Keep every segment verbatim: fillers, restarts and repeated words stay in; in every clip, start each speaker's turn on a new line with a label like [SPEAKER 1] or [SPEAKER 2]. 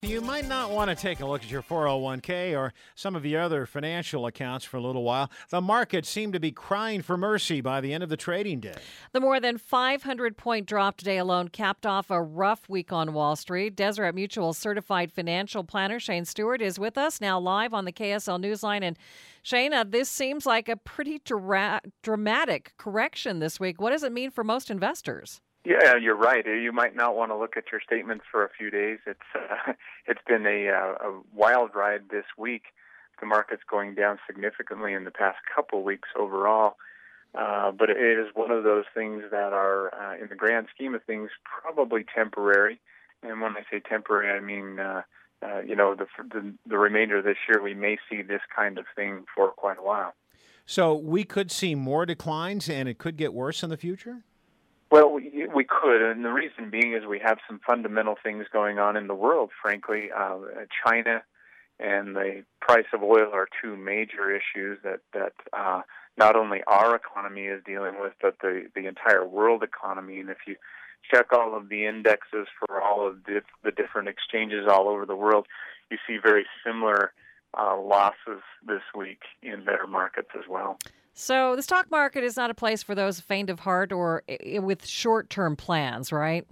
[SPEAKER 1] You might not want to take a look at your four oh one k or some of your other financial accounts for a little while. The market seemed to be crying for mercy by the end of the trading day.
[SPEAKER 2] The more than five hundred point drop today alone capped off a rough week on Wall Street. Deseret Mutual certified financial planner Shane Stewart is with us now live on the K S L Newsline. And Shane, uh, this seems like a pretty dra- dramatic correction this week. What does it mean for most investors?
[SPEAKER 3] Yeah, you're right. You might not want to look at your statements for a few days. It's uh, it's been a, uh, a wild ride this week. The market's going down significantly in the past couple weeks overall, uh, but it is one of those things that are, uh, in the grand scheme of things, probably temporary. And when I say temporary, I mean uh, uh, you know the, the the remainder of this year we may see this kind of thing for quite a while.
[SPEAKER 1] So we could see more declines, and it could get worse in the future?
[SPEAKER 3] Well, we, we could, and the reason being is we have some fundamental things going on in the world, frankly. Uh, China and the price of oil are two major issues that, that uh, not only our economy is dealing with, but the, the entire world economy. And if you check all of the indexes for all of the, the different exchanges all over the world, you see very similar uh, losses this week in bear markets as well.
[SPEAKER 2] So the stock market is not a place for those faint of heart or with short-term plans, right?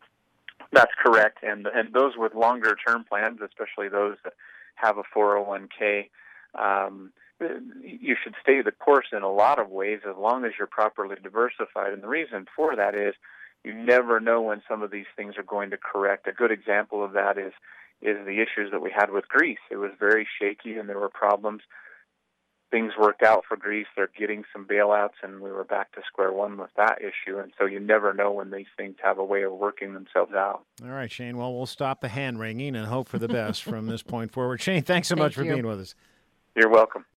[SPEAKER 3] That's correct. And and those with longer-term plans, especially those that have a four oh one k, um, you should stay the course in a lot of ways as long as you're properly diversified. And the reason for that is you never know when some of these things are going to correct. A good example of that is is the issues that we had with Greece. It was very shaky and there were problems. Things worked out for Greece. They're getting some bailouts, and we were back to square one with that issue. And so you never know when these things have a way of working themselves out.
[SPEAKER 1] All right, Shane. Well, we'll stop the hand wringing and hope for the best from this point forward. Shane, thanks so much
[SPEAKER 2] Thank
[SPEAKER 1] for
[SPEAKER 2] you.
[SPEAKER 1] being with us.
[SPEAKER 3] You're welcome.